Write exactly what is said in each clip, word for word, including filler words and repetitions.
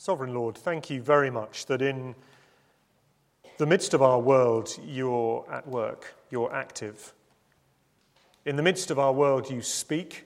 Sovereign Lord, thank you very much that in the midst of our world you're at work, you're active. In the midst of our world you speak,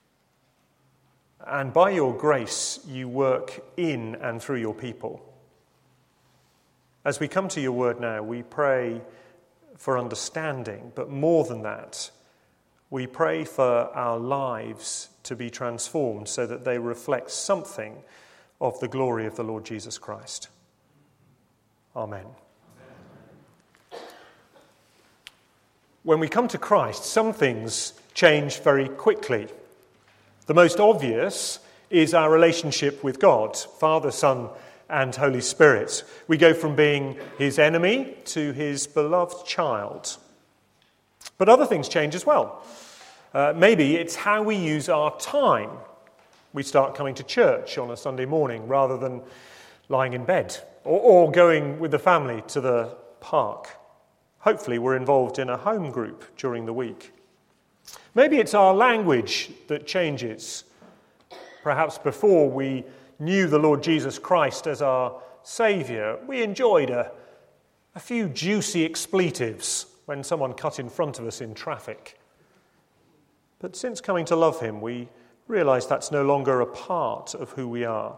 and by your grace you work in and through your people. As we come to your word now, we pray for understanding, but more than that, we pray for our lives to be transformed so that they reflect something of the glory of the Lord Jesus Christ. Amen. Amen. When we come to Christ, some things change very quickly. The most obvious is our relationship with God, Father, Son, and Holy Spirit. We go from being his enemy to his beloved child. But other things change as well. Uh, maybe it's how we use our time. We start coming to church on a Sunday morning rather than lying in bed or, or going with the family to the park. Hopefully we're involved in a home group during the week. Maybe it's our language that changes. Perhaps before we knew the Lord Jesus Christ as our Saviour, we enjoyed a, a few juicy expletives when someone cut in front of us in traffic. But since coming to love him, we realise that's no longer a part of who we are.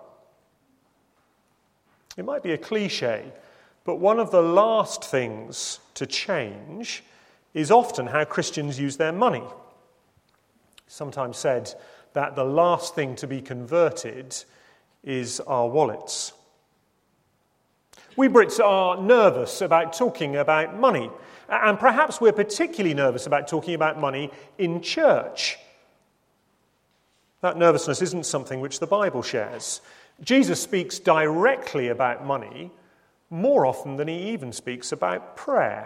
It might be a cliche, but one of the last things to change is often how Christians use their money. Sometimes said that the last thing to be converted is our wallets. We Brits are nervous about talking about money, and perhaps we're particularly nervous about talking about money in church. That nervousness isn't something which the Bible shares. Jesus speaks directly about money more often than he even speaks about prayer.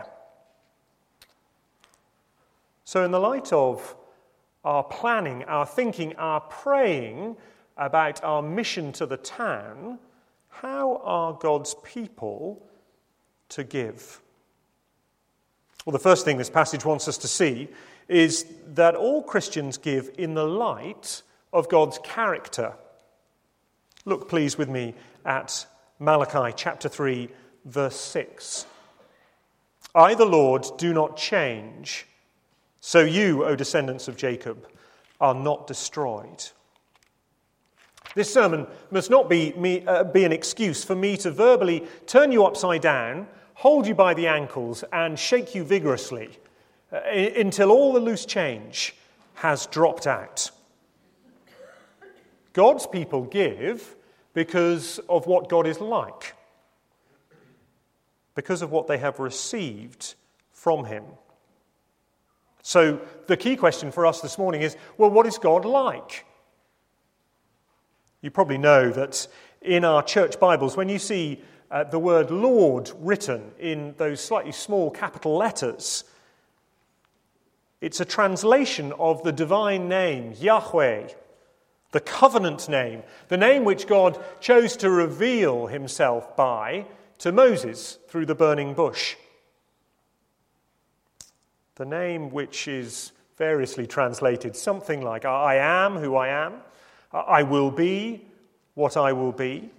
So in the light of our planning, our thinking, our praying about our mission to the town, how are God's people to give? Well, the first thing this passage wants us to see is that all Christians give in the light of God's character. Look, please, with me at Malachi chapter three, verse six. I, the Lord, do not change, so you, O descendants of Jacob, are not destroyed. This sermon must not be, me, uh, be an excuse for me to verbally turn you upside down, hold you by the ankles, and shake you vigorously uh, until all the loose change has dropped out. God's people give because of what God is like, because of what they have received from him. So the key question for us this morning is, well, what is God like? You probably know that in our church Bibles, when you see uh, the word Lord written in those slightly small capital letters, it's a translation of the divine name, Yahweh, the covenant name, the name which God chose to reveal himself by to Moses through the burning bush. The name which is variously translated something like, I am who I am, I will be what I will be.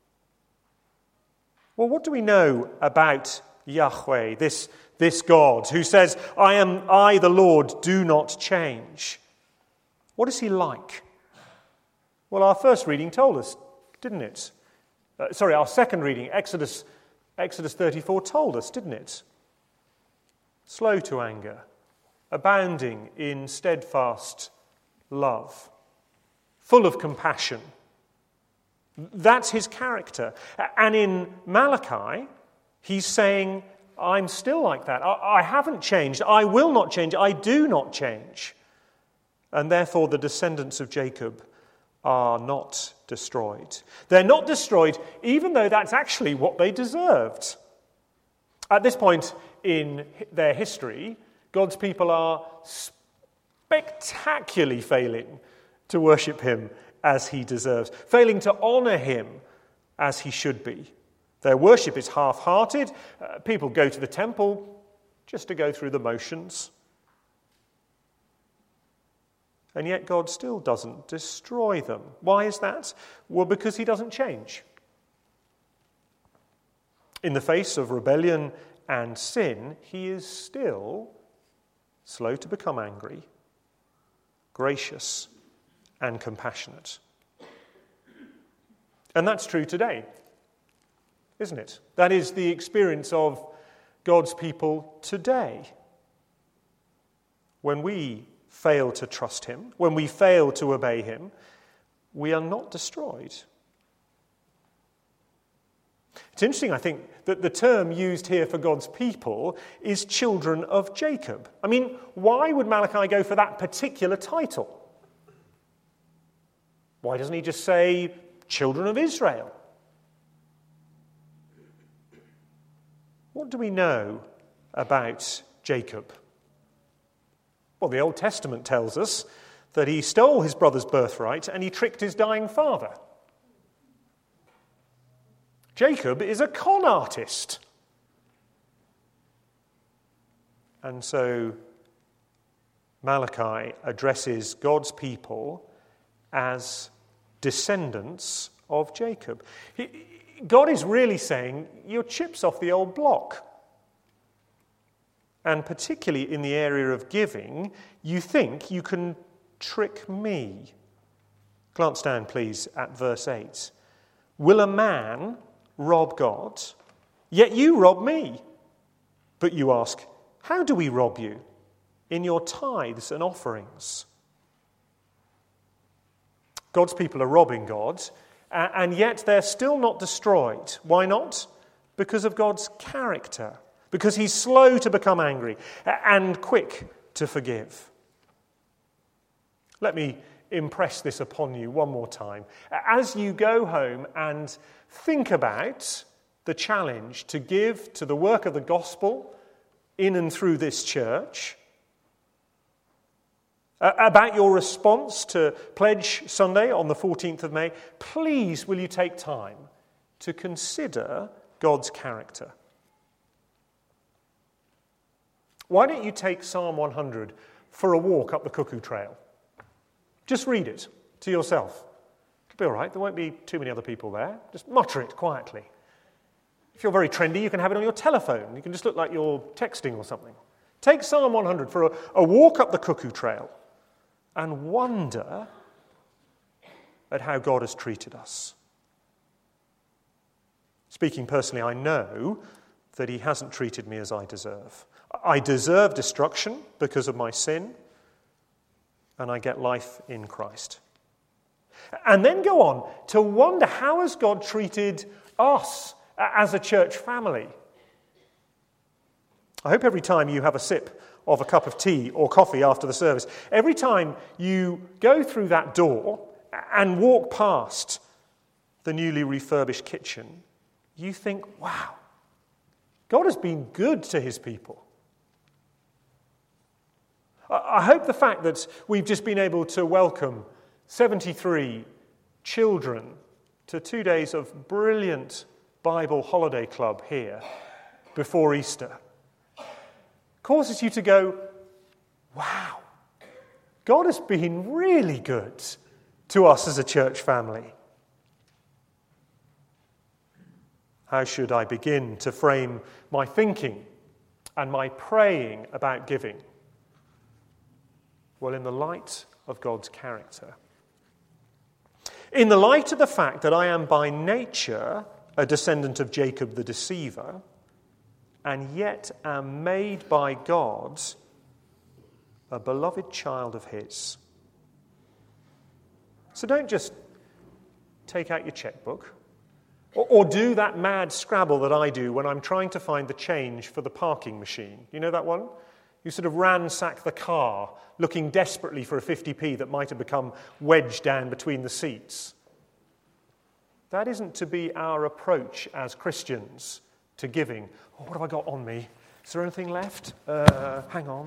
Well, what do we know about Yahweh, this, this God who says, I am I, the Lord, do not change? What is he like? Well, our first reading told us, didn't it? Uh, sorry, our second reading, Exodus, Exodus thirty-four, told us, didn't it? Slow to anger, abounding in steadfast love, full of compassion. That's his character. And in Malachi, he's saying, I'm still like that. I, I haven't changed. I will not change. I do not change. And therefore the descendants of Jacob are not destroyed. They're not destroyed even though that's actually what they deserved. At this point in their history, God's people are spectacularly failing to worship him as he deserves, failing to honour him as he should be. Their worship is half-hearted. Uh, people go to the temple just to go through the motions. And yet God still doesn't destroy them. Why is that? Well, because he doesn't change. In the face of rebellion and sin, he is still slow to become angry, gracious and compassionate. And that's true today, isn't it? That is the experience of God's people today. When we fail to trust him, when we fail to obey him, we are not destroyed. It's interesting, I think, that the term used here for God's people is children of Jacob. I mean, why would Malachi go for that particular title? Why doesn't he just say children of Israel? What do we know about Jacob? Well, the Old Testament tells us that he stole his brother's birthright and he tricked his dying father. Jacob is a con artist. And so Malachi addresses God's people as descendants of Jacob. He, God is really saying, you're chips off the old block. And particularly in the area of giving, you think you can trick me. Glance down, please, at verse eight. Will a man rob God? Yet you rob me. But you ask, how do we rob you? In your tithes and offerings. God's people are robbing God, and yet they're still not destroyed. Why not? Because of God's character. Because he's slow to become angry and quick to forgive. Let me impress this upon you one more time. As you go home and think about the challenge to give to the work of the gospel in and through this church, about your response to Pledge Sunday on the fourteenth of May, please will you take time to consider God's character. Why don't you take Psalm one hundred for a walk up the Cuckoo Trail? Just read it to yourself. It'll be all right. There won't be too many other people there. Just mutter it quietly. If you're very trendy, you can have it on your telephone. You can just look like you're texting or something. Take Psalm one hundred for a, a walk up the Cuckoo Trail and wonder at how God has treated us. Speaking personally, I know that he hasn't treated me as I deserve. I deserve destruction because of my sin, and I get life in Christ. And then go on to wonder, how has God treated us as a church family? I hope every time you have a sip of a cup of tea or coffee after the service, every time you go through that door and walk past the newly refurbished kitchen, you think, wow, God has been good to his people. I hope the fact that we've just been able to welcome seventy-three children to two days of brilliant Bible holiday club here before Easter causes you to go, wow, God has been really good to us as a church family. How should I begin to frame my thinking and my praying about giving? Well, in the light of God's character. In the light of the fact that I am by nature a descendant of Jacob the deceiver, and yet am made by God a beloved child of his. So don't just take out your checkbook or, or do that mad scrabble that I do when I'm trying to find the change for the parking machine. You know that one? You sort of ransack the car, looking desperately for a fifty p that might have become wedged down between the seats. That isn't to be our approach as Christians to giving. Oh, what have I got on me? Is there anything left? Uh, hang on.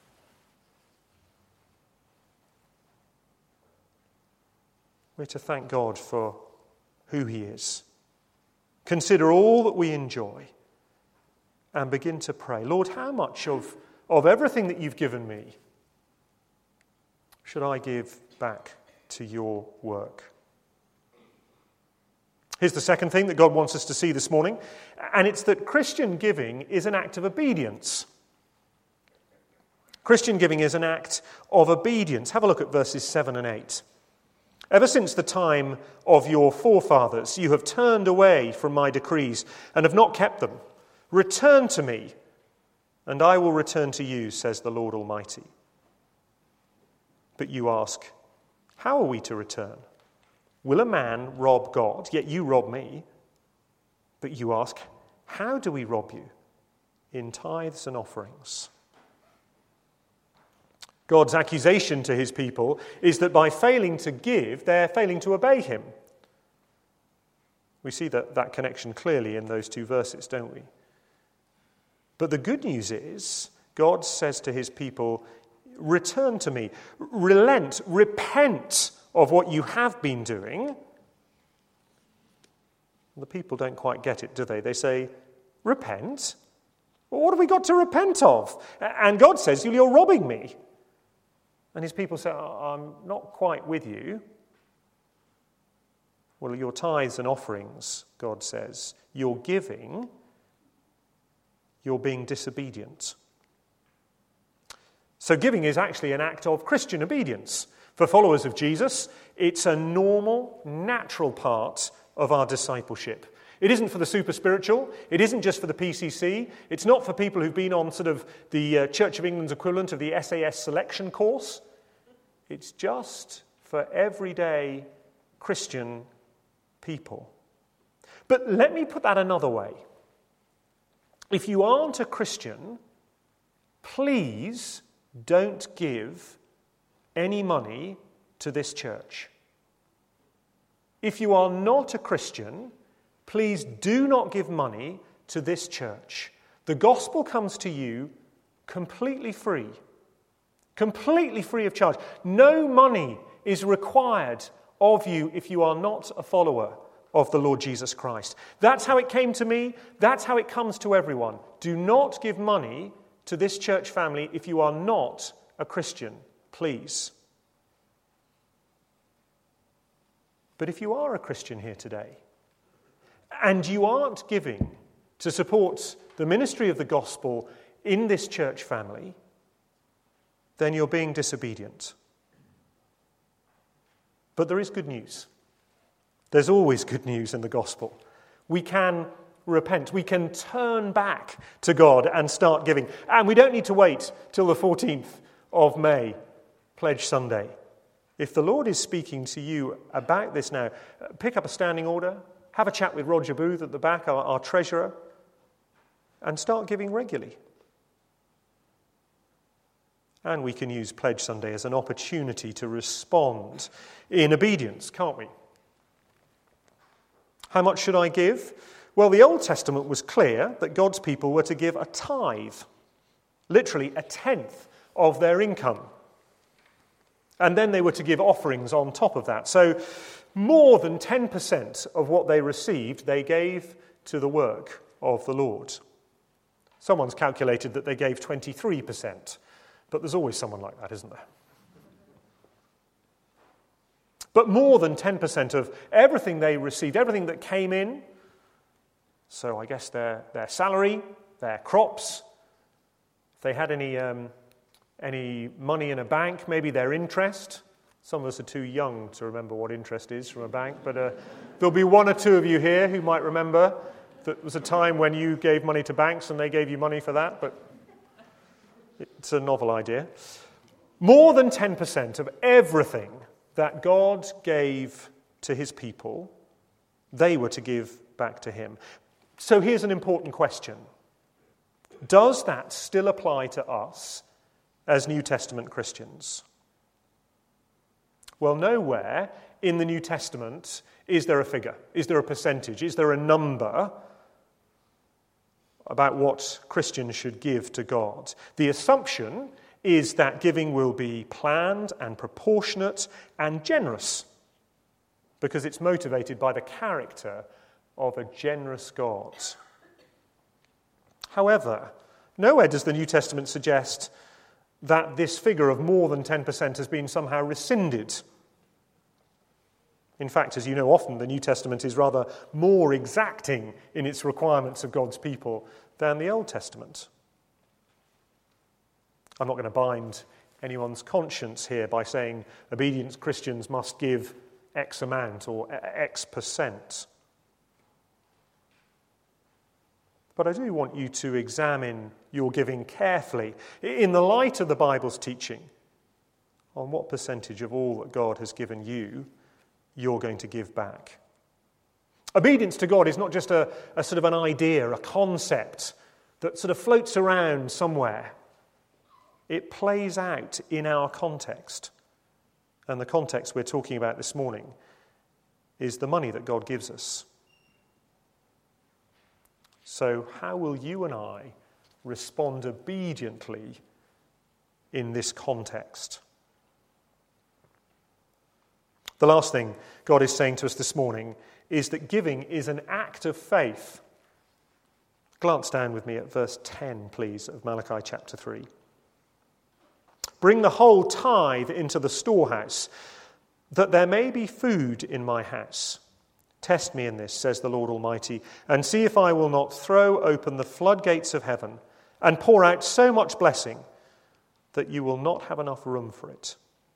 We're to thank God for who he is. Consider all that we enjoy and begin to pray, Lord, how much of, of everything that you've given me should I give back to your work? Here's the second thing that God wants us to see this morning, and it's that Christian giving is an act of obedience. Christian giving is an act of obedience. Have a look at verses seven and eight. Ever since the time of your forefathers, you have turned away from my decrees and have not kept them. Return to me, and I will return to you, says the Lord Almighty. But you ask, how are we to return? Will a man rob God? Yet you rob me. But you ask, how do we rob you? In tithes and offerings. God's accusation to his people is that by failing to give, they're failing to obey him. We see that, that connection clearly in those two verses, don't we? But the good news is, God says to his people, return to me, relent, repent of what you have been doing. The people don't quite get it, do they? They say, repent? Well, what have we got to repent of? And God says, you're robbing me. And his people say, I'm not quite with you. Well, your tithes and offerings, God says, you're giving, you're being disobedient. So giving is actually an act of Christian obedience. For followers of Jesus, it's a normal, natural part of our discipleship. It isn't for the super spiritual. It isn't just for the P C C. It's not for people who've been on sort of the uh, Church of England's equivalent of the S A S selection course. It's just for everyday Christian people. But let me put that another way. If you aren't a Christian, please don't give any money to this church. If you are not a Christian, please do not give money to this church. The gospel comes to you completely free, completely free of charge. No money is required of you if you are not a follower of the Lord Jesus Christ. That's how it came to me. That's how it comes to everyone. Do not give money to this church family if you are not a Christian. Please. But if you are a Christian here today, and you aren't giving to support the ministry of the gospel in this church family, then you're being disobedient. But there is good news. There's always good news in the gospel. We can repent. We can turn back to God and start giving. And we don't need to wait till the fourteenth of May, Pledge Sunday. If the Lord is speaking to you about this now, pick up a standing order, have a chat with Roger Booth at the back, our, our treasurer, and start giving regularly. And we can use Pledge Sunday as an opportunity to respond in obedience, can't we? How much should I give? Well, the Old Testament was clear that God's people were to give a tithe, literally a tenth of their income. And then they were to give offerings on top of that. So more than ten percent of what they received, they gave to the work of the Lord. Someone's calculated that they gave twenty-three percent. But there's always someone like that, isn't there? But more than ten percent of everything they received, everything that came in, so I guess their, their salary, their crops, if they had any um, any money in a bank, maybe their interest. Some of us are too young to remember what interest is from a bank, but uh, there'll be one or two of you here who might remember that there was a time when you gave money to banks and they gave you money for that, but it's a novel idea. More than ten percent of everything that God gave to his people, they were to give back to him. So here's an important question. Does that still apply to us as New Testament Christians? Well, nowhere in the New Testament is there a figure, is there a percentage, is there a number about what Christians should give to God. The assumption is that giving will be planned and proportionate and generous because it's motivated by the character of a generous God. However, nowhere does the New Testament suggest that this figure of more than ten percent has been somehow rescinded. In fact, as you know, often the New Testament is rather more exacting in its requirements of God's people than the Old Testament. I'm not going to bind anyone's conscience here by saying obedient Christians must give X amount or X percent. But I do want you to examine your giving carefully in the light of the Bible's teaching on what percentage of all that God has given you you're going to give back. Obedience to God is not just a, a sort of an idea, a concept that sort of floats around somewhere. It plays out in our context. And the context we're talking about this morning is the money that God gives us. So how will you and I respond obediently in this context? The last thing God is saying to us this morning is that giving is an act of faith. Glance down with me at verse ten, please, of Malachi chapter three. Bring the whole tithe into the storehouse, that there may be food in my house. Test me in this, says the Lord Almighty, and see if I will not throw open the floodgates of heaven and pour out so much blessing that you will not have enough room for it.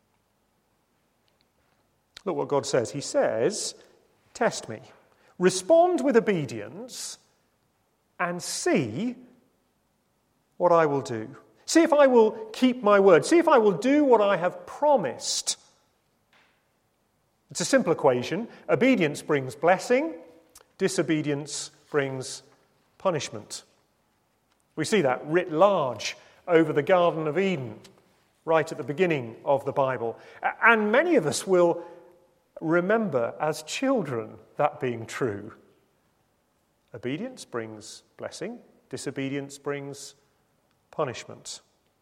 Look what God says. He says, test me. Respond with obedience and see what I will do. See if I will keep my word. See if I will do what I have promised. It's a simple equation. Obedience brings blessing. Disobedience brings punishment. We see that writ large over the Garden of Eden, right at the beginning of the Bible. And many of us will remember as children that being true. Obedience brings blessing. Disobedience brings punishment.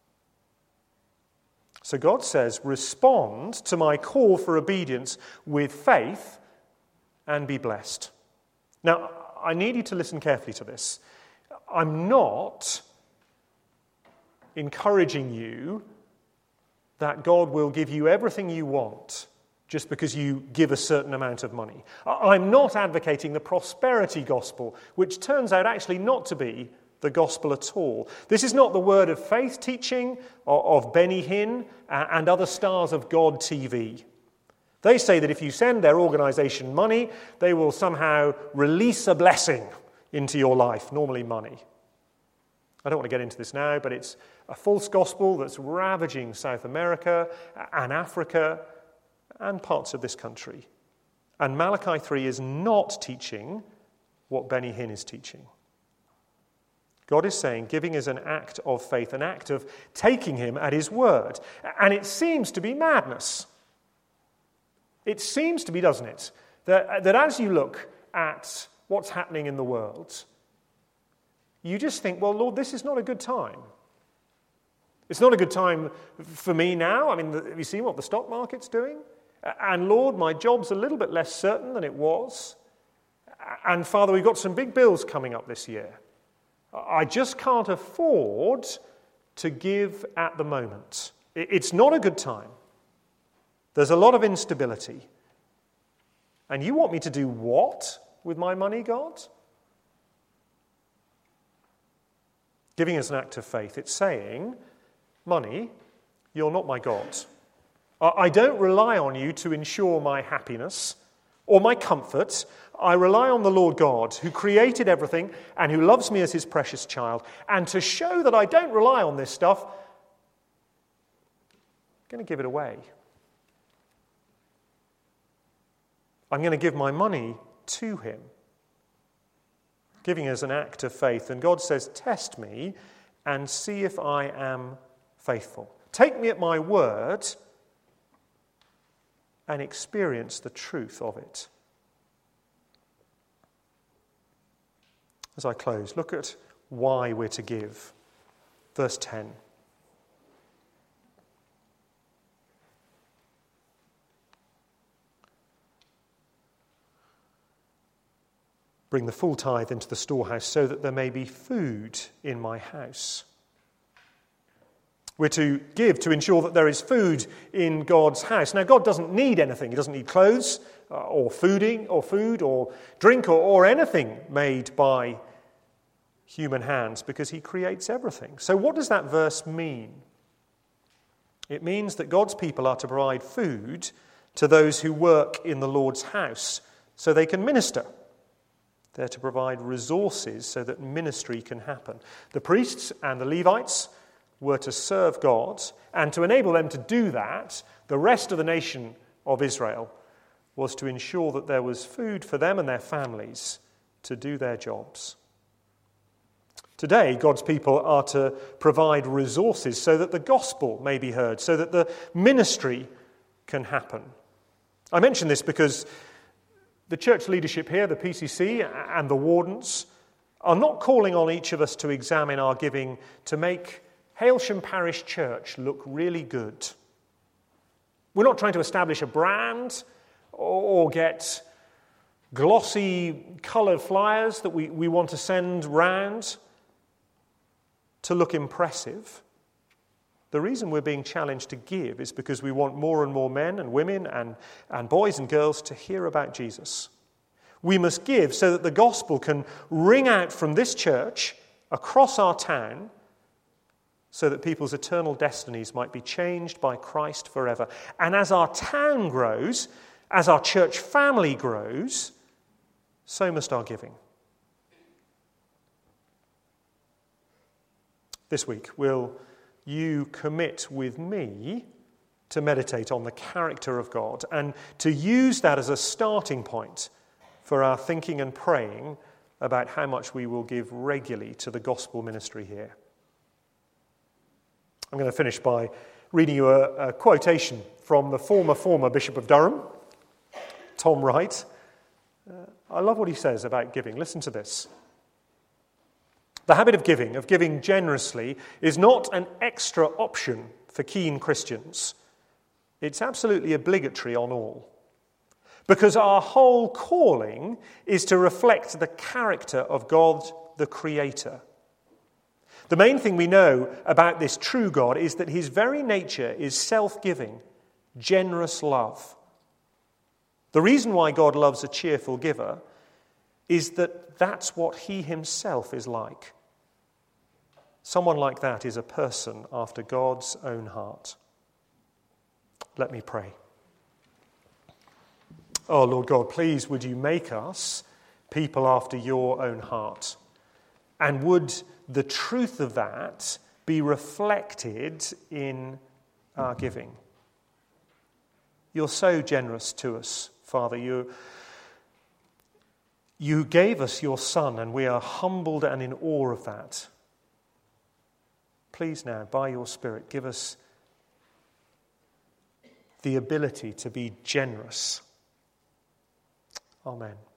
So God says, respond to my call for obedience with faith and be blessed. Now, I need you to listen carefully to this. I'm not encouraging you that God will give you everything you want just because you give a certain amount of money. I'm not advocating the prosperity gospel, which turns out actually not to be the gospel at all. This is not the word of faith teaching of Benny Hinn and other stars of God T V. They say that if you send their organization money, they will somehow release a blessing into your life, normally money. I don't want to get into this now, but it's a false gospel that's ravaging South America and Africa and parts of this country. And Malachi three is not teaching what Benny Hinn is teaching. God is saying giving is an act of faith, an act of taking him at his word. And it seems to be madness. It seems to be, doesn't it, that, that as you look at what's happening in the world, you just think, well, Lord, this is not a good time. It's not a good time for me now. I mean, have you seen what the stock market's doing? And Lord, my job's a little bit less certain than it was. And Father, we've got some big bills coming up this year. I just can't afford to give at the moment. It's not a good time. There's a lot of instability. And you want me to do what with my money, God? Giving is an act of faith. It's saying, money, you're not my God. I don't rely on you to ensure my happiness or my comfort. I rely on the Lord God, who created everything and who loves me as his precious child. And to show that I don't rely on this stuff, I'm going to give it away. I'm going to give my money to him. Giving is an act of faith. And God says, test me and see if I am faithful. Take me at my word and experience the truth of it. As I close, look at why we're to give. Verse ten. Bring the full tithe into the storehouse so that there may be food in my house. We're to give to ensure that there is food in God's house. Now, God doesn't need anything. He doesn't need clothes uh, or fooding or food or drink or, or anything made by human hands, because he creates everything. So what does that verse mean? It means that God's people are to provide food to those who work in the Lord's house so they can minister. They're to provide resources so that ministry can happen. The priests and the Levites were to serve God, and to enable them to do that, the rest of the nation of Israel was to ensure that there was food for them and their families to do their jobs. Today, God's people are to provide resources so that the gospel may be heard, so that the ministry can happen. I mention this because the church leadership here, the P C C and the wardens, are not calling on each of us to examine our giving to make Hailsham Parish Church look really good. We're not trying to establish a brand or get glossy coloured flyers that we, we want to send round to look impressive. The reason we're being challenged to give is because we want more and more men and women and, and boys and girls to hear about Jesus. We must give so that the gospel can ring out from this church across our town, so that people's eternal destinies might be changed by Christ forever. And as our town grows, as our church family grows, so must our giving. This week, will you commit with me to meditate on the character of God and to use that as a starting point for our thinking and praying about how much we will give regularly to the gospel ministry here? I'm going to finish by reading you a, a quotation from the former, former Bishop of Durham, Tom Wright. Uh, I love what he says about giving. Listen to this. The habit of giving, of giving generously, is not an extra option for keen Christians. It's absolutely obligatory on all. Because our whole calling is to reflect the character of God, the Creator. The main thing we know about this true God is that his very nature is self-giving, generous love. The reason why God loves a cheerful giver is that that's what he himself is like. Someone like that is a person after God's own heart. Let me pray. Oh, Lord God, please would you make us people after your own heart? And would the truth of that be reflected in our giving? You're so generous to us, Father. You, you gave us your Son, and we are humbled and in awe of that. Please now, by your Spirit, give us the ability to be generous. Amen.